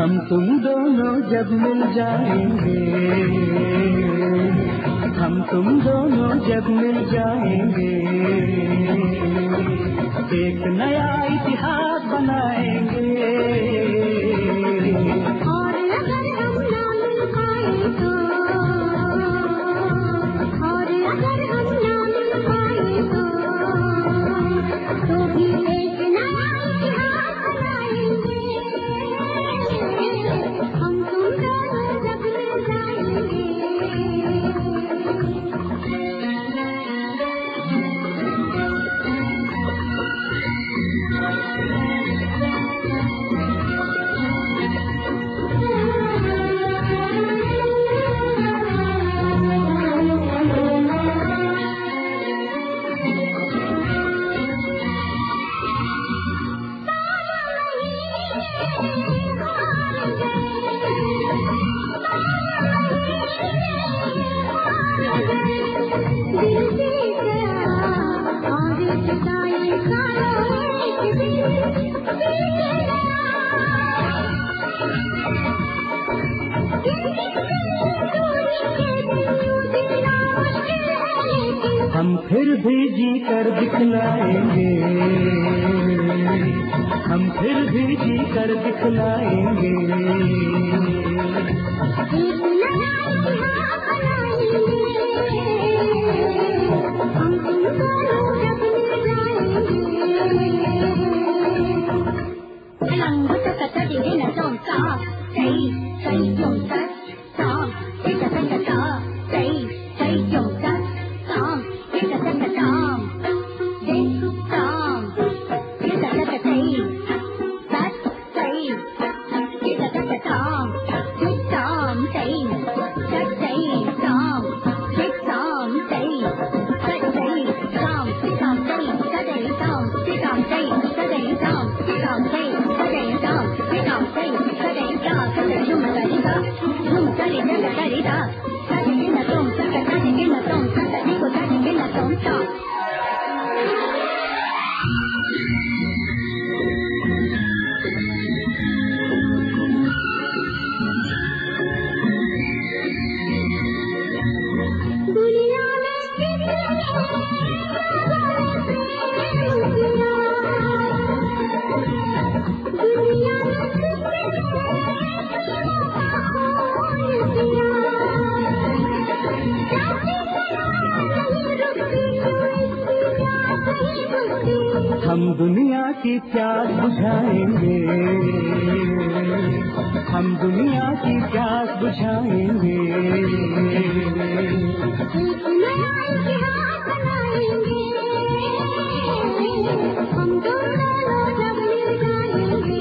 हम तुम दोनों जब मिल जाएंगे, हम तुम दोनों जब मिल जाएंगे, एक नया इतिहास बनाएंगे। और अगर हम ना मिल पाए तो, और अगर हम ना मिल पाए तो भी एक नया इतिहास बनाएंगे। हम तुम दोनों जब मिल जाएंगे। हम फिर भी जी कर दिखलाएंगे, हम फिर भी जी कर दिखलाएंगे। हम दुनिया की प्यास बुझाएंगे, हम दुनिया की प्यास बुझाएंगे। हम दोनों जब मिल जाएंगे।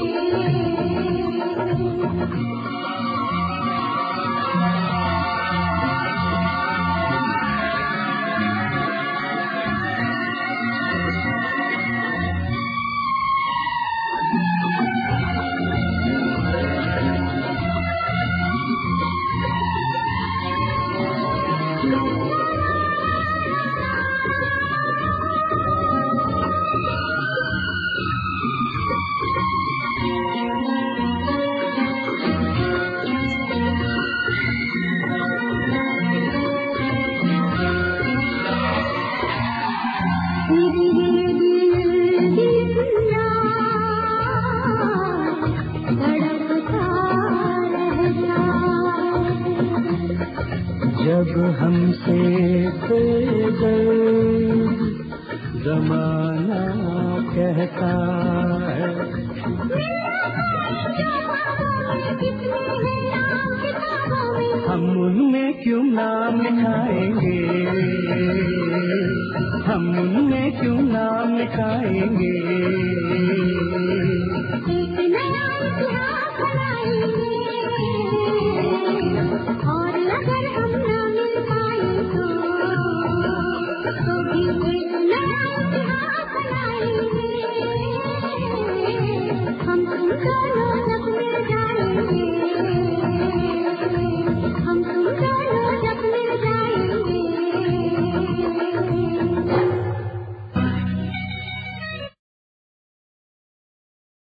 जब हमसे ज़माना कहता है, हम उनमें क्यों नाम लिखाएंगे, हम उनमें क्यों नाम लिखाएंगे। और अगर हम ना मिल पाए तो भी एक नया इतिहास बनाएंगे। हम तुम दोनों